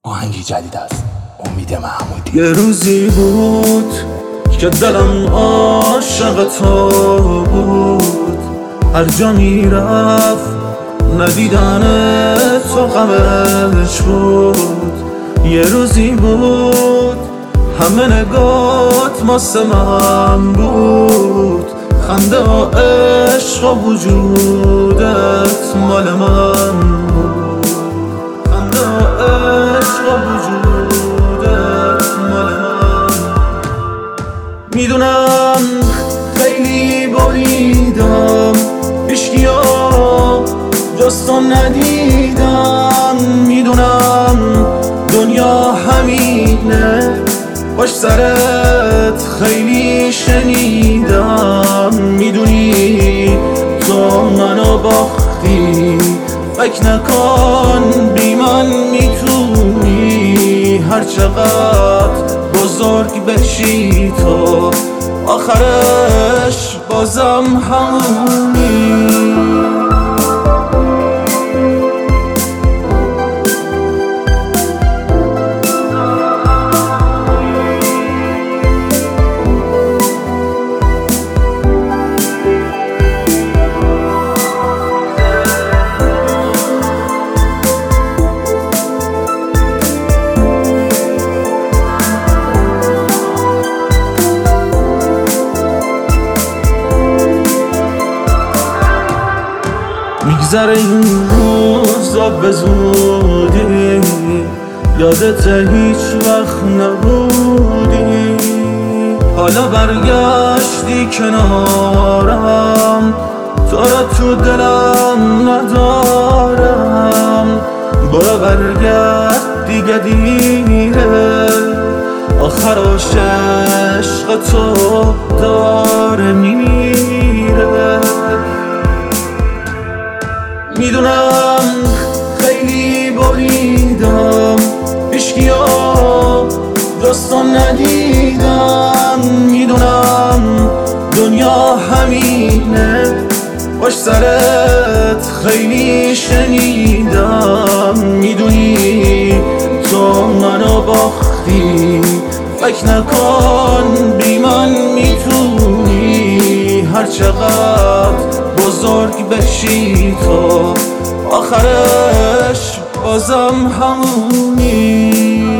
آهنگی جدید از امید محمودی. یه روزی بود که دلم عاشق تو بود، هر جا میرفت ندیدن تو غمش بود. یه روزی بود همه نگات واسه من بود، خنده و عشق و وجودت مال من بود، خنده و عشق و وجودت مال من. میدونم خیلی بریدم، هیچکیا جز تو ندیدم. میدونم دنیا همینه، باش سرت خیلی شنیدم. میدونی تو منو باختی، فکر نکن بی من میتونی هر چقدر بزرگ بشی تو، آخرش بازم همونی. میگذره این روزا به زودی، یادت هیچ وقت نبودی. حالا برگشتی کنارم، تو را تو دلم ندارم. برو برگرد دیگه دیره، آخرش عشق تو داره میمیره. میدونم خیلی بریدم، هیچکیا جز تو ندیدم. میدونم دنیا همینه، باش سرت خیلی شنیدم. میدونی تو منو باختی، فکر نکن بی من میتونی هر چقدر بزرگ بشی تو، آخرش بازم همونی.